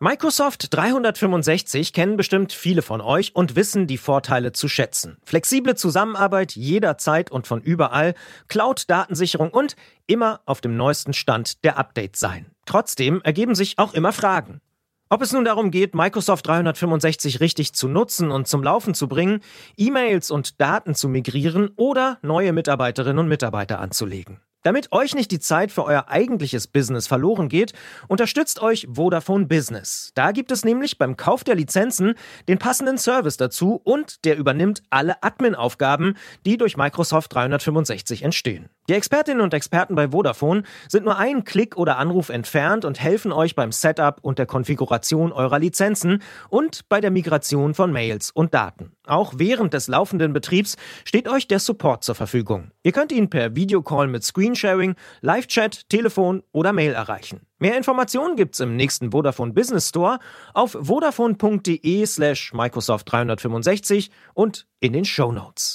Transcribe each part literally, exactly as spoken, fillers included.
Microsoft dreihundertfünfundsechzig kennen bestimmt viele von euch und wissen die Vorteile zu schätzen. Flexible Zusammenarbeit jederzeit und von überall, Cloud-Datensicherung und immer auf dem neuesten Stand der Updates sein. Trotzdem ergeben sich auch immer Fragen. Ob es nun darum geht, Microsoft dreihundertfünfundsechzig richtig zu nutzen und zum Laufen zu bringen, E-Mails und Daten zu migrieren oder neue Mitarbeiterinnen und Mitarbeiter anzulegen. Damit euch nicht die Zeit für euer eigentliches Business verloren geht, unterstützt euch Vodafone Business. Da gibt es nämlich beim Kauf der Lizenzen den passenden Service dazu und der übernimmt alle Admin-Aufgaben, die durch Microsoft dreihundertfünfundsechzig entstehen. Die Expertinnen und Experten bei Vodafone sind nur einen Klick oder Anruf entfernt und helfen euch beim Setup und der Konfiguration eurer Lizenzen und bei der Migration von Mails und Daten. Auch während des laufenden Betriebs steht euch der Support zur Verfügung. Ihr könnt ihn per Videocall mit Screensharing, Live-Chat, Telefon oder Mail erreichen. Mehr Informationen gibt's im nächsten Vodafone Business Store auf vodafone.de slash Microsoft dreihundertfünfundsechzig und in den Shownotes.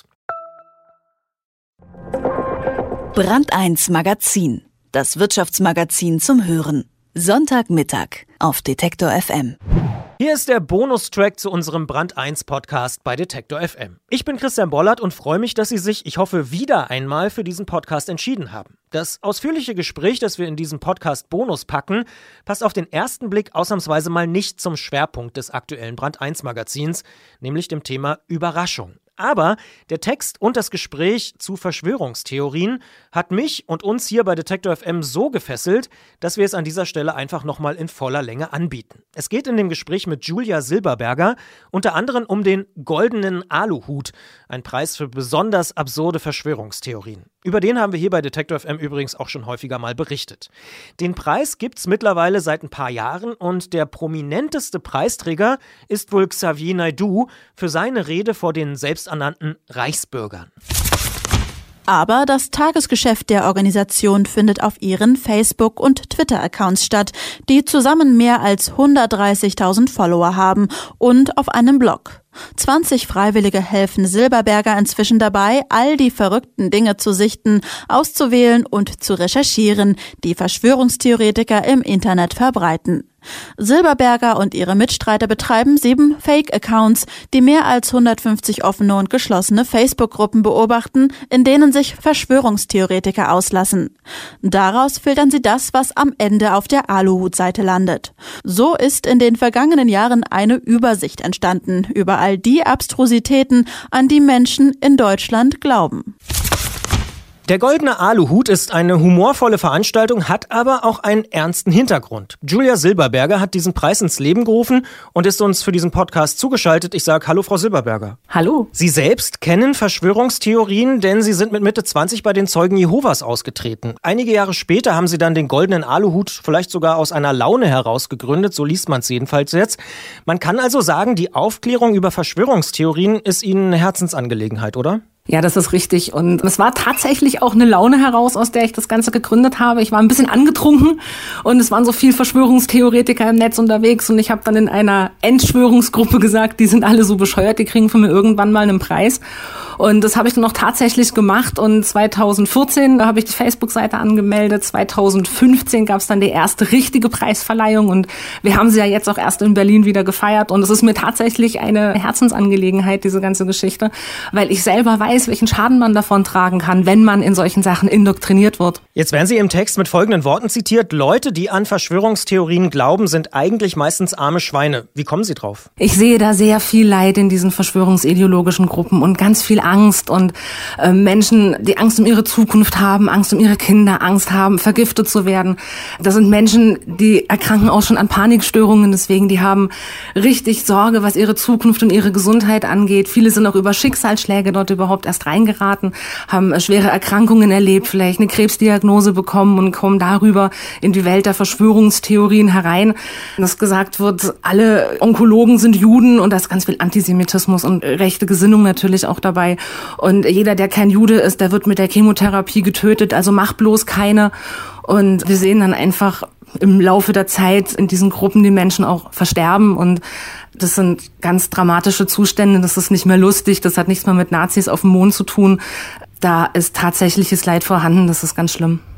Brand eins Magazin, das Wirtschaftsmagazin zum Hören. Sonntagmittag auf Detektor F M. Hier ist der Bonustrack zu unserem Brand eins Podcast bei Detektor F M. Ich bin Christian Bollert und freue mich, dass Sie sich, ich hoffe, wieder einmal für diesen Podcast entschieden haben. Das ausführliche Gespräch, das wir in diesem Podcast Bonus packen, passt auf den ersten Blick ausnahmsweise mal nicht zum Schwerpunkt des aktuellen Brand eins Magazins, nämlich dem Thema Überraschung. Aber der Text und das Gespräch zu Verschwörungstheorien hat mich und uns hier bei Detektor F M so gefesselt, dass wir es an dieser Stelle einfach nochmal in voller Länge anbieten. Es geht in dem Gespräch mit Julia Silberberger unter anderem um den goldenen Aluhut, ein Preis für besonders absurde Verschwörungstheorien. Über den haben wir hier bei Detektor F M übrigens auch schon häufiger mal berichtet. Den Preis gibt's mittlerweile seit ein paar Jahren und der prominenteste Preisträger ist wohl Xavier Naidoo für seine Rede vor den selbsternannten Reichsbürgern. Aber das Tagesgeschäft der Organisation findet auf ihren Facebook- und Twitter-Accounts statt, die zusammen mehr als hundertdreißigtausend Follower haben und auf einem Blog. zwanzig Freiwillige helfen Silberberger inzwischen dabei, all die verrückten Dinge zu sichten, auszuwählen und zu recherchieren, die Verschwörungstheoretiker im Internet verbreiten. Silberberger und ihre Mitstreiter betreiben sieben Fake-Accounts, die mehr als hundertfünfzig offene und geschlossene Facebook-Gruppen beobachten, in denen sich Verschwörungstheoretiker auslassen. Daraus filtern sie das, was am Ende auf der Aluhut-Seite landet. So ist in den vergangenen Jahren eine Übersicht entstanden über all die Abstrusitäten, an die Menschen in Deutschland glauben. Der goldene Aluhut ist eine humorvolle Veranstaltung, hat aber auch einen ernsten Hintergrund. Julia Silberberger hat diesen Preis ins Leben gerufen und ist uns für diesen Podcast zugeschaltet. Ich sage Hallo, Frau Silberberger. Hallo. Sie selbst kennen Verschwörungstheorien, denn Sie sind mit Mitte zwanzig bei den Zeugen Jehovas ausgetreten. Einige Jahre später haben Sie dann den goldenen Aluhut vielleicht sogar aus einer Laune heraus gegründet, so liest man es jedenfalls jetzt. Man kann also sagen, die Aufklärung über Verschwörungstheorien ist Ihnen eine Herzensangelegenheit, oder? Ja, das ist richtig. Und es war tatsächlich auch eine Laune heraus, aus der ich das Ganze gegründet habe. Ich war ein bisschen angetrunken und es waren so viele Verschwörungstheoretiker im Netz unterwegs und ich habe dann in einer Entschwörungsgruppe gesagt, die sind alle so bescheuert, die kriegen von mir irgendwann mal einen Preis. Und das habe ich dann auch tatsächlich gemacht und zweitausendvierzehn, da habe ich die Facebook-Seite angemeldet. zweitausendfünfzehn gab es dann die erste richtige Preisverleihung und wir haben sie ja jetzt auch erst in Berlin wieder gefeiert. Und es ist mir tatsächlich eine Herzensangelegenheit, diese ganze Geschichte, weil ich selber weiß, welchen Schaden man davon tragen kann, wenn man in solchen Sachen indoktriniert wird. Jetzt werden Sie im Text mit folgenden Worten zitiert: Leute, die an Verschwörungstheorien glauben, sind eigentlich meistens arme Schweine. Wie kommen Sie drauf? Ich sehe da sehr viel Leid in diesen verschwörungsideologischen Gruppen und ganz viel Angst und äh, Menschen, die Angst um ihre Zukunft haben, Angst um ihre Kinder, Angst haben, vergiftet zu werden. Das sind Menschen, die erkranken auch schon an Panikstörungen, deswegen die haben richtig Sorge, was ihre Zukunft und ihre Gesundheit angeht. Viele sind auch über Schicksalsschläge dort überhaupt erst reingeraten, haben schwere Erkrankungen erlebt, vielleicht eine Krebsdiagnose bekommen und kommen darüber in die Welt der Verschwörungstheorien herein. Dass gesagt wird, alle Onkologen sind Juden und da ist ganz viel Antisemitismus und rechte Gesinnung natürlich auch dabei. Und jeder, der kein Jude ist, der wird mit der Chemotherapie getötet, also mach bloß keine. Und wir sehen dann einfach im Laufe der Zeit in diesen Gruppen die Menschen auch versterben und das sind ganz dramatische Zustände, das ist nicht mehr lustig, das hat nichts mehr mit Nazis auf dem Mond zu tun. Da ist tatsächliches Leid vorhanden, das ist ganz schlimm.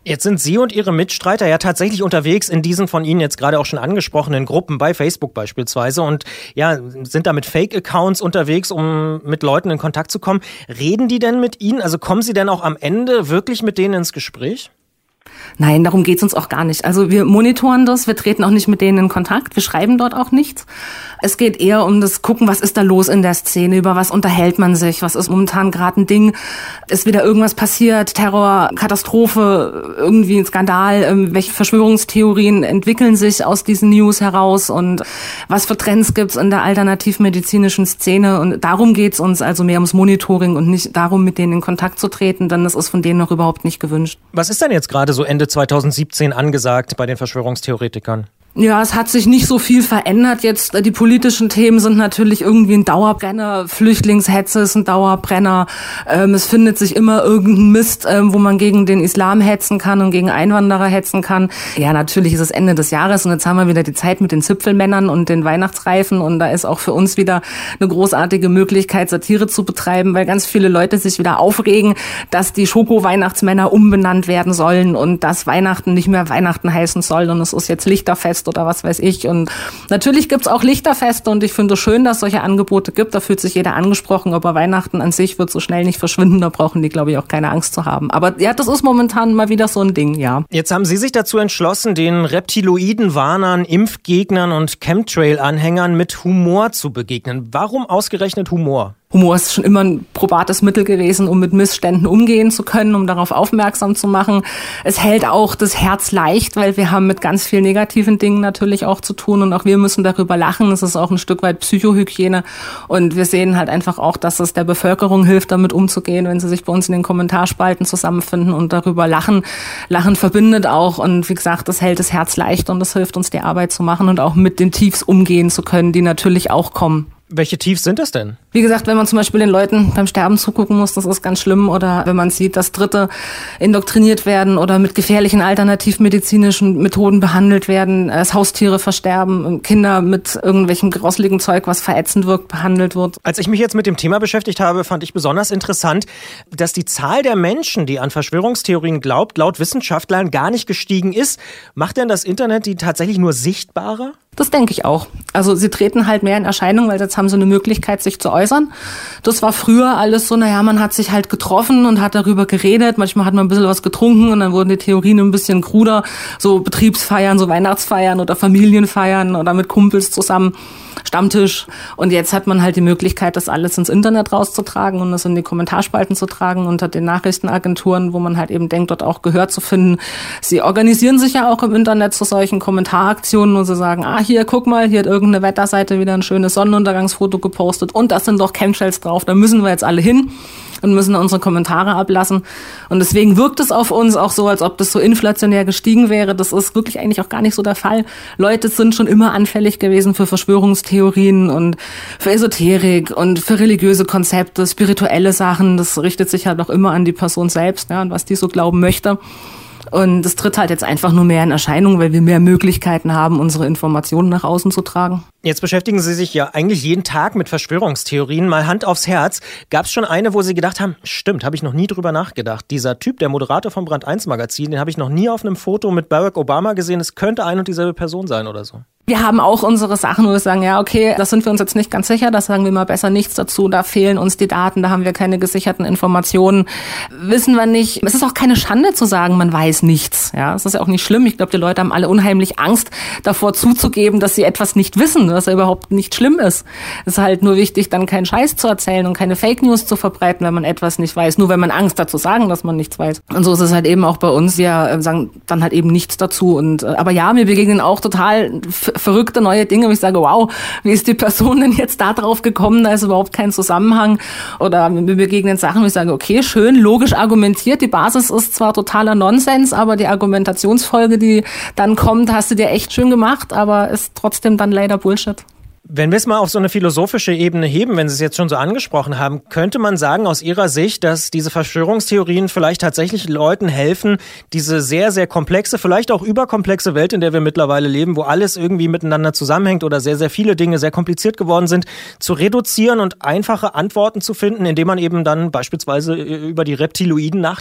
Jetzt sind Sie und Ihre Mitstreiter ja tatsächlich unterwegs in diesen von Ihnen jetzt gerade auch schon angesprochenen Gruppen, bei Facebook beispielsweise, und ja, sind da mit Fake-Accounts unterwegs, um mit Leuten in Kontakt zu kommen. Reden die denn mit Ihnen? Also kommen Sie denn auch am Ende wirklich mit denen ins Gespräch? Nein, darum geht's uns auch gar nicht. Also wir monitoren das, wir treten auch nicht mit denen in Kontakt, wir schreiben dort auch nichts. Es geht eher um das Gucken, was ist da los in der Szene, über was unterhält man sich, was ist momentan gerade ein Ding, ist wieder irgendwas passiert, Terror, Katastrophe, irgendwie ein Skandal, welche Verschwörungstheorien entwickeln sich aus diesen News heraus und was für Trends gibt's in der alternativmedizinischen Szene, und darum geht's uns, also mehr ums Monitoring und nicht darum, mit denen in Kontakt zu treten, denn das ist von denen noch überhaupt nicht gewünscht. Was ist denn jetzt gerade so Ende zweitausendsiebzehn angesagt bei den Verschwörungstheoretikern? Ja, es hat sich nicht so viel verändert jetzt. Die politischen Themen sind natürlich irgendwie ein Dauerbrenner. Flüchtlingshetze ist ein Dauerbrenner. Ähm, es findet sich immer irgendein Mist, ähm, wo man gegen den Islam hetzen kann und gegen Einwanderer hetzen kann. Ja, natürlich ist es Ende des Jahres und jetzt haben wir wieder die Zeit mit den Zipfelmännern und den Weihnachtsreifen, und da ist auch für uns wieder eine großartige Möglichkeit, Satire zu betreiben, weil ganz viele Leute sich wieder aufregen, dass die Schoko-Weihnachtsmänner umbenannt werden sollen und dass Weihnachten nicht mehr Weihnachten heißen soll und es ist jetzt Lichterfest oder was weiß ich. Und natürlich gibt's auch Lichterfeste und ich finde es schön, dass es solche Angebote gibt. Da fühlt sich jeder angesprochen, aber Weihnachten an sich wird so schnell nicht verschwinden. Da brauchen die, glaube ich, auch keine Angst zu haben. Aber ja, das ist momentan mal wieder so ein Ding, ja. Jetzt haben Sie sich dazu entschlossen, den Reptiloiden-Warnern, Impfgegnern und Chemtrail-Anhängern mit Humor zu begegnen. Warum ausgerechnet Humor? Humor ist schon immer ein probates Mittel gewesen, um mit Missständen umgehen zu können, um darauf aufmerksam zu machen. Es hält auch das Herz leicht, weil wir haben mit ganz vielen negativen Dingen natürlich auch zu tun und auch wir müssen darüber lachen. Es ist auch ein Stück weit Psychohygiene und wir sehen halt einfach auch, dass es der Bevölkerung hilft, damit umzugehen, wenn sie sich bei uns in den Kommentarspalten zusammenfinden und darüber lachen. Lachen verbindet auch und wie gesagt, das hält das Herz leicht und das hilft uns, die Arbeit zu machen und auch mit den Tiefs umgehen zu können, die natürlich auch kommen. Welche Tiefs sind das denn? Wie gesagt, wenn man zum Beispiel den Leuten beim Sterben zugucken muss, das ist ganz schlimm. Oder wenn man sieht, dass Dritte indoktriniert werden oder mit gefährlichen alternativmedizinischen Methoden behandelt werden, als Haustiere versterben, Kinder mit irgendwelchem grauseligen Zeug, was verätzend wirkt, behandelt wird. Als ich mich jetzt mit dem Thema beschäftigt habe, fand ich besonders interessant, dass die Zahl der Menschen, die an Verschwörungstheorien glaubt, laut Wissenschaftlern gar nicht gestiegen ist. Macht denn das Internet die tatsächlich nur sichtbarer? Das denke ich auch. Also sie treten halt mehr in Erscheinung, weil jetzt haben sie eine Möglichkeit, sich zu äußern. Das war früher alles so, naja, man hat sich halt getroffen und hat darüber geredet. Manchmal hat man ein bisschen was getrunken und dann wurden die Theorien ein bisschen kruder. So Betriebsfeiern, so Weihnachtsfeiern oder Familienfeiern oder mit Kumpels zusammen, Stammtisch. Und jetzt hat man halt die Möglichkeit, das alles ins Internet rauszutragen und das in die Kommentarspalten zu tragen unter den Nachrichtenagenturen, wo man halt eben denkt, dort auch Gehör zu finden. Sie organisieren sich ja auch im Internet zu solchen Kommentaraktionen, wo sie sagen, ah, hier, guck mal, hier hat irgendeine Wetterseite wieder ein schönes Sonnenuntergangsfoto gepostet und da sind doch Chemtrails drauf, da müssen wir jetzt alle hin und müssen unsere Kommentare ablassen. Und deswegen wirkt es auf uns auch so, als ob das so inflationär gestiegen wäre. Das ist wirklich eigentlich auch gar nicht so der Fall. Leute sind schon immer anfällig gewesen für Verschwörungstheorien und für Esoterik und für religiöse Konzepte, spirituelle Sachen. Das richtet sich halt auch immer an die Person selbst, ja, und was die so glauben möchte. Und das tritt halt jetzt einfach nur mehr in Erscheinung, weil wir mehr Möglichkeiten haben, unsere Informationen nach außen zu tragen. Jetzt beschäftigen Sie sich ja eigentlich jeden Tag mit Verschwörungstheorien. Mal Hand aufs Herz. Gab es schon eine, wo Sie gedacht haben, stimmt, habe ich noch nie drüber nachgedacht. Dieser Typ, der Moderator vom Brand eins Magazin, den habe ich noch nie auf einem Foto mit Barack Obama gesehen. Es könnte ein und dieselbe Person sein oder so. Wir haben auch unsere Sachen, wo wir sagen, ja, okay, das sind wir uns jetzt nicht ganz sicher, da sagen wir mal besser nichts dazu, da fehlen uns die Daten, da haben wir keine gesicherten Informationen, wissen wir nicht. Es ist auch keine Schande zu sagen, man weiß nichts. Ja, es ist ja auch nicht schlimm. Ich glaube, die Leute haben alle unheimlich Angst davor zuzugeben, dass sie etwas nicht wissen, was ja überhaupt nicht schlimm ist. Es ist halt nur wichtig, dann keinen Scheiß zu erzählen und keine Fake News zu verbreiten, wenn man etwas nicht weiß, nur wenn man Angst hat zu sagen, dass man nichts weiß. Und so ist es halt eben auch bei uns. Wir sagen dann halt eben nichts dazu. Und aber ja, mir begegnen auch total verrückte neue Dinge, wo ich sage, wow, wie ist die Person denn jetzt da drauf gekommen? Da ist überhaupt kein Zusammenhang. Oder mir begegnen Sachen, wo ich sage, okay, schön, logisch argumentiert. Die Basis ist zwar totaler Nonsens, aber die Argumentationsfolge, die dann kommt, hast du dir echt schön gemacht, aber ist trotzdem dann leider Bullshit. Wenn wir es mal auf so eine philosophische Ebene heben, wenn Sie es jetzt schon so angesprochen haben, könnte man sagen aus Ihrer Sicht, dass diese Verschwörungstheorien vielleicht tatsächlich Leuten helfen, diese sehr, sehr komplexe, vielleicht auch überkomplexe Welt, in der wir mittlerweile leben, wo alles irgendwie miteinander zusammenhängt oder sehr, sehr viele Dinge sehr kompliziert geworden sind, zu reduzieren und einfache Antworten zu finden, indem man eben dann beispielsweise über die Reptiloiden nachdenkt?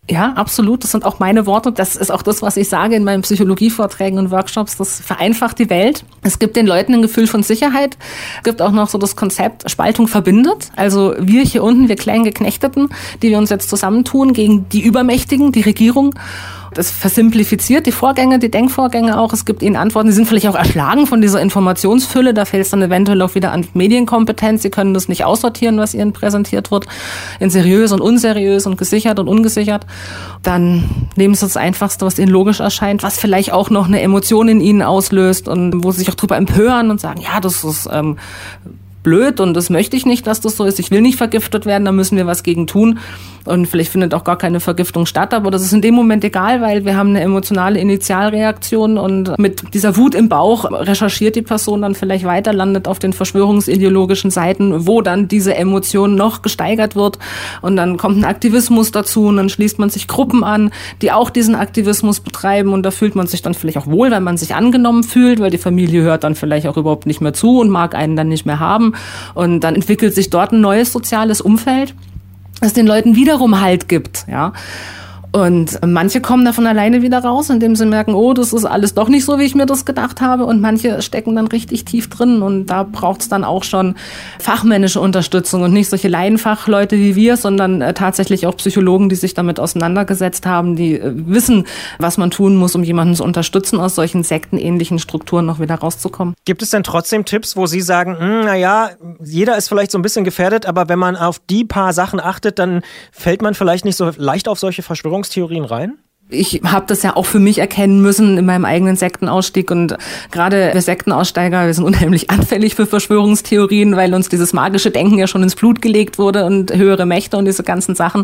Ja, absolut. Das sind auch meine Worte. Das ist auch das, was ich sage in meinen Psychologievorträgen und Workshops. Das vereinfacht die Welt. Es gibt den Leuten ein Gefühl von Sicherheit. Es gibt auch noch so das Konzept, Spaltung verbindet. Also wir hier unten, wir kleinen Geknechteten, die wir uns jetzt zusammentun gegen die Übermächtigen, die Regierung. Das versimplifiziert die Vorgänge, die Denkvorgänge auch. Es gibt ihnen Antworten. Sie sind vielleicht auch erschlagen von dieser Informationsfülle. Da fällt es dann eventuell auch wieder an Medienkompetenz. Sie können das nicht aussortieren, was ihnen präsentiert wird, in seriös und unseriös und gesichert und ungesichert. Dann nehmen sie das Einfachste, was ihnen logisch erscheint, was vielleicht auch noch eine Emotion in ihnen auslöst und wo sie sich auch drüber empören und sagen, ja, das ist ähm, blöd und das möchte ich nicht, dass das so ist. Ich will nicht vergiftet werden, da müssen wir was gegen tun. Und vielleicht findet auch gar keine Vergiftung statt, aber das ist in dem Moment egal, weil wir haben eine emotionale Initialreaktion und mit dieser Wut im Bauch recherchiert die Person dann vielleicht weiter, landet auf den verschwörungsideologischen Seiten, wo dann diese Emotion noch gesteigert wird und dann kommt ein Aktivismus dazu und dann schließt man sich Gruppen an, die auch diesen Aktivismus betreiben und da fühlt man sich dann vielleicht auch wohl, weil man sich angenommen fühlt, weil die Familie hört dann vielleicht auch überhaupt nicht mehr zu und mag einen dann nicht mehr haben und dann entwickelt sich dort ein neues soziales Umfeld, das den Leuten wiederum Halt gibt, ja. Und manche kommen da von alleine wieder raus, indem sie merken, oh, das ist alles doch nicht so, wie ich mir das gedacht habe. Und manche stecken dann richtig tief drin. Und da braucht es dann auch schon fachmännische Unterstützung und nicht solche Laienfachleute wie wir, sondern äh, tatsächlich auch Psychologen, die sich damit auseinandergesetzt haben, die äh, wissen, was man tun muss, um jemanden zu unterstützen, aus solchen sektenähnlichen Strukturen noch wieder rauszukommen. Gibt es denn trotzdem Tipps, wo Sie sagen, naja, jeder ist vielleicht so ein bisschen gefährdet, aber wenn man auf die paar Sachen achtet, dann fällt man vielleicht nicht so leicht auf solche Verschwörungstheorien Theorien rein? Ich habe das ja auch für mich erkennen müssen in meinem eigenen Sektenausstieg und gerade wir Sektenaussteiger, wir sind unheimlich anfällig für Verschwörungstheorien, weil uns dieses magische Denken ja schon ins Blut gelegt wurde und höhere Mächte und diese ganzen Sachen.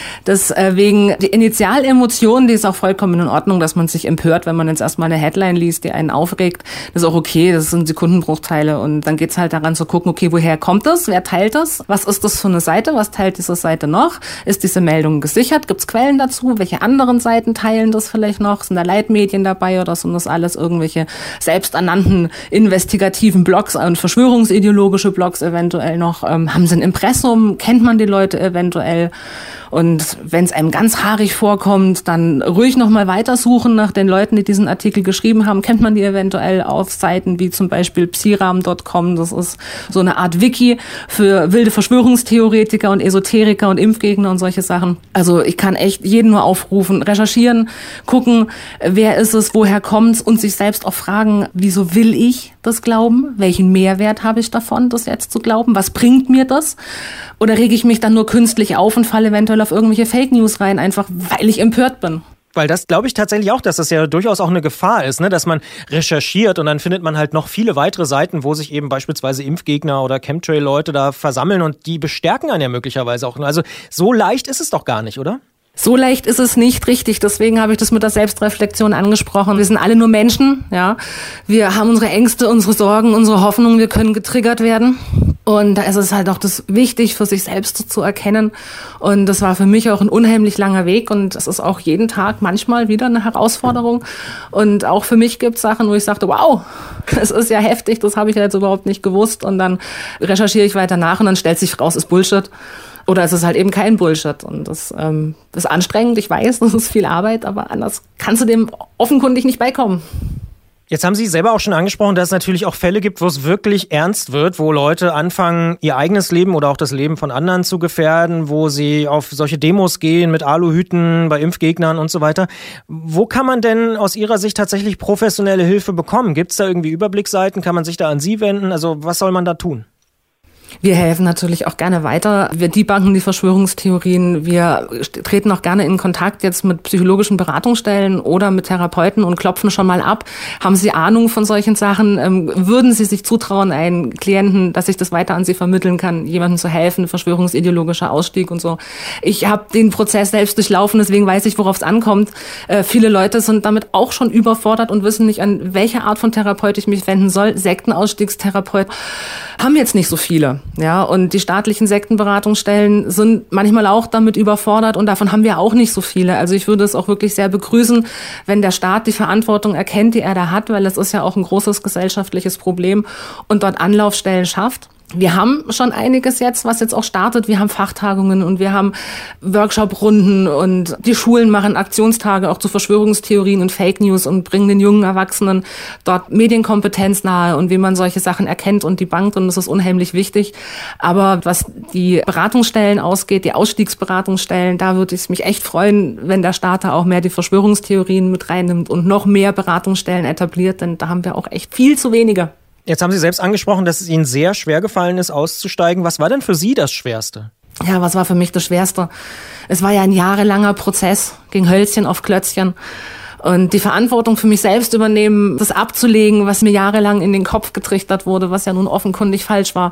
Deswegen die Initialemotion, die ist auch vollkommen in Ordnung, dass man sich empört, wenn man jetzt erstmal eine Headline liest, die einen aufregt. Das ist auch okay, das sind Sekundenbruchteile und dann geht's halt daran zu gucken, okay, woher kommt das, wer teilt das, was ist das für eine Seite, was teilt diese Seite noch, ist diese Meldung gesichert, gibt's Quellen dazu, welche anderen Seiten teilen das vielleicht noch? Sind da Leitmedien dabei oder sind das alles irgendwelche selbsternannten investigativen Blogs und verschwörungsideologische Blogs eventuell noch? Ähm, haben sie ein Impressum? Kennt man die Leute eventuell? Und wenn es einem ganz haarig vorkommt, dann ruhig nochmal weitersuchen nach den Leuten, die diesen Artikel geschrieben haben. Kennt man die eventuell auf Seiten wie zum Beispiel psiram punkt com. Das ist so eine Art Wiki für wilde Verschwörungstheoretiker und Esoteriker und Impfgegner und solche Sachen. Also ich kann echt jeden nur aufrufen, recherchieren, gucken, wer ist es, woher kommt's und sich selbst auch fragen, wieso will ich das glauben? Welchen Mehrwert habe ich davon, das jetzt zu glauben? Was bringt mir das? Oder rege ich mich dann nur künstlich auf und falle eventuell auf irgendwelche Fake News rein, einfach weil ich empört bin? Weil das glaube ich tatsächlich auch, dass das ja durchaus auch eine Gefahr ist, ne? Dass man recherchiert und dann findet man halt noch viele weitere Seiten, wo sich eben beispielsweise Impfgegner oder Chemtrail-Leute da versammeln und die bestärken einen ja möglicherweise auch. Also so leicht ist es doch gar nicht, oder? So leicht ist es nicht, richtig. Deswegen habe ich das mit der Selbstreflexion angesprochen. Wir sind alle nur Menschen, ja. Wir haben unsere Ängste, unsere Sorgen, unsere Hoffnungen. Wir können getriggert werden. Und da ist es halt auch das wichtig, für sich selbst zu erkennen. Und das war für mich auch ein unheimlich langer Weg. Und es ist auch jeden Tag manchmal wieder eine Herausforderung. Und auch für mich gibt es Sachen, wo ich sagte, wow, das ist ja heftig, das habe ich ja jetzt überhaupt nicht gewusst. Und dann recherchiere ich weiter nach und dann stellt sich raus, ist Bullshit. Oder es ist halt eben kein Bullshit. Und das ähm, ist anstrengend, ich weiß, das ist viel Arbeit, aber anders kannst du dem offenkundig nicht beikommen. Jetzt haben Sie selber auch schon angesprochen, dass es natürlich auch Fälle gibt, wo es wirklich ernst wird, wo Leute anfangen, ihr eigenes Leben oder auch das Leben von anderen zu gefährden, wo sie auf solche Demos gehen mit Aluhüten bei Impfgegnern und so weiter. Wo kann man denn aus Ihrer Sicht tatsächlich professionelle Hilfe bekommen? Gibt es da irgendwie Überblicksseiten? Kann man sich da an Sie wenden? Also was soll man da tun? Wir helfen natürlich auch gerne weiter. Wir debunken die Verschwörungstheorien. Wir treten auch gerne in Kontakt jetzt mit psychologischen Beratungsstellen oder mit Therapeuten und klopfen schon mal ab. Haben Sie Ahnung von solchen Sachen? Ähm, würden Sie sich zutrauen, einen Klienten, dass ich das weiter an Sie vermitteln kann, jemandem zu helfen, verschwörungsideologischer Ausstieg und so. Ich habe den Prozess selbst durchlaufen, deswegen weiß ich, worauf es ankommt. Äh, viele Leute sind damit auch schon überfordert und wissen nicht, an welche Art von Therapeut ich mich wenden soll. Sektenausstiegstherapeut haben jetzt nicht so viele. Ja, und die staatlichen Sektenberatungsstellen sind manchmal auch damit überfordert und davon haben wir auch nicht so viele. Also ich würde es auch wirklich sehr begrüßen, wenn der Staat die Verantwortung erkennt, die er da hat, weil es ist ja auch ein großes gesellschaftliches Problem und dort Anlaufstellen schafft. Wir haben schon einiges jetzt, was jetzt auch startet. Wir haben Fachtagungen und wir haben Workshop-Runden und die Schulen machen Aktionstage auch zu Verschwörungstheorien und Fake News und bringen den jungen Erwachsenen dort Medienkompetenz nahe und wie man solche Sachen erkennt und debunked, und das ist unheimlich wichtig. Aber was die Beratungsstellen ausgeht, die Ausstiegsberatungsstellen, da würde ich mich echt freuen, wenn der Staat da auch mehr die Verschwörungstheorien mit reinnimmt und noch mehr Beratungsstellen etabliert, denn da haben wir auch echt viel zu wenige. Jetzt haben Sie selbst angesprochen, dass es Ihnen sehr schwer gefallen ist, auszusteigen. Was war denn für Sie das Schwerste? Ja, was war für mich das Schwerste? Es war ja ein jahrelanger Prozess, ging Hölzchen auf Klötzchen. Und die Verantwortung für mich selbst übernehmen, das abzulegen, was mir jahrelang in den Kopf getrichtert wurde, was ja nun offenkundig falsch war.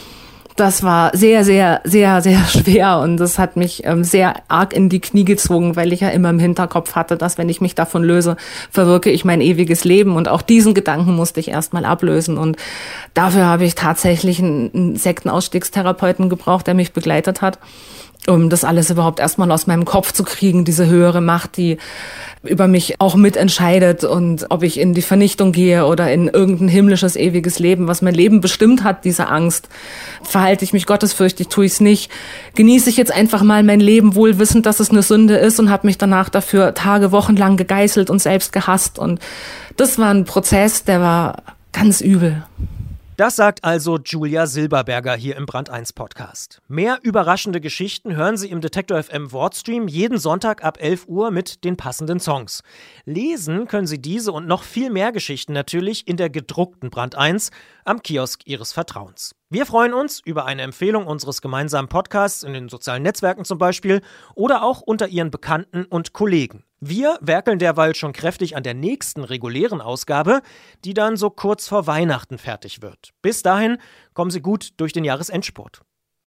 Das war sehr, sehr, sehr, sehr schwer und das hat mich ähm, sehr arg in die Knie gezogen, weil ich ja immer im Hinterkopf hatte, dass wenn ich mich davon löse, verwirke ich mein ewiges Leben, und auch diesen Gedanken musste ich erstmal ablösen, und dafür habe ich tatsächlich einen, einen Sektenausstiegstherapeuten gebraucht, der mich begleitet hat, um das alles überhaupt erstmal aus meinem Kopf zu kriegen, diese höhere Macht, die über mich auch mitentscheidet, und ob ich in die Vernichtung gehe oder in irgendein himmlisches, ewiges Leben, was mein Leben bestimmt hat, diese Angst. Verhalte ich mich gottesfürchtig, tue ich es nicht. Genieße ich jetzt einfach mal mein Leben, wohl wissend, dass es eine Sünde ist, und habe mich danach dafür Tage, Wochen lang gegeißelt und selbst gehasst. Und das war ein Prozess, der war ganz übel. Das sagt also Julia Silberberger hier im Brand eins Podcast. Mehr überraschende Geschichten hören Sie im Detektor F M Wortstream jeden Sonntag ab elf Uhr mit den passenden Songs. Lesen können Sie diese und noch viel mehr Geschichten natürlich in der gedruckten Brand eins am Kiosk Ihres Vertrauens. Wir freuen uns über eine Empfehlung unseres gemeinsamen Podcasts in den sozialen Netzwerken zum Beispiel oder auch unter Ihren Bekannten und Kollegen. Wir werkeln derweil schon kräftig an der nächsten regulären Ausgabe, die dann so kurz vor Weihnachten fertig wird. Bis dahin kommen Sie gut durch den Jahresendspurt.